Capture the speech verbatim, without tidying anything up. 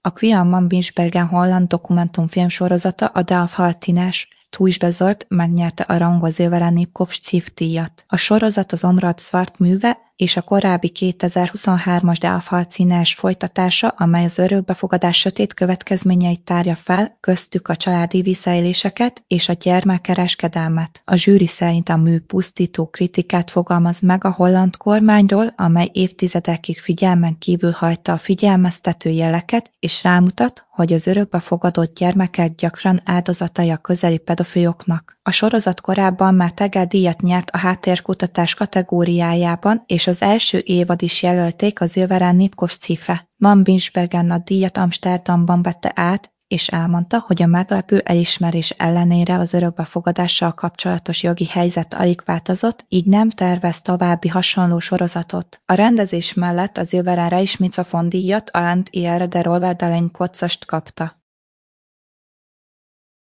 A Kvian Binsbergen holland dokumentumfilm sorozata a Dalfaltines Thuisbezorgd megnyerte a Rango Silveren Nipkoff-díjat. A sorozat az Omraat Zwart műve és a korábbi kétezer-huszonhármas Dalfaltines folytatása, amely az örökbefogadás sötét következményeit tárja fel, köztük a családi visszaéléseket és a gyermekkereskedelmet. A zsűri szerint a mű pusztító kritikát fogalmaz meg a holland kormányról, amely évtizedekig figyelmen kívül hagyta a figyelmeztető jeleket, és rámutat, hogy az örökbefogadott gyermekek gyakran áldozatai a közeli pedofiloknak. A sorozat korábban már Tegel díjat nyert a háttérkutatás kategóriájában, és az első évad is jelölték a Silveren Nipkoff-díjra. Van Binsbergen a díjat Amsterdamban vette át, és elmondta, hogy a meglepő elismerés ellenére az örökbefogadással kapcsolatos jogi helyzet alig változott, így nem tervez további hasonló sorozatot. A rendezés mellett a Silveren Reismitshofen díjat a Land i de Roldadalenkotsast kapta.